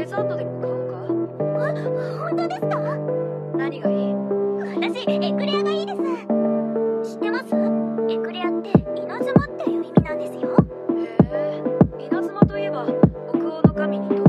デザートでも買おうか。 本当ですか？ 何がいい？ 私、エクレアがいいです。知ってます？エクレアって稲妻っていう意味なんですよ。 へえ、稲妻といえば北欧の神に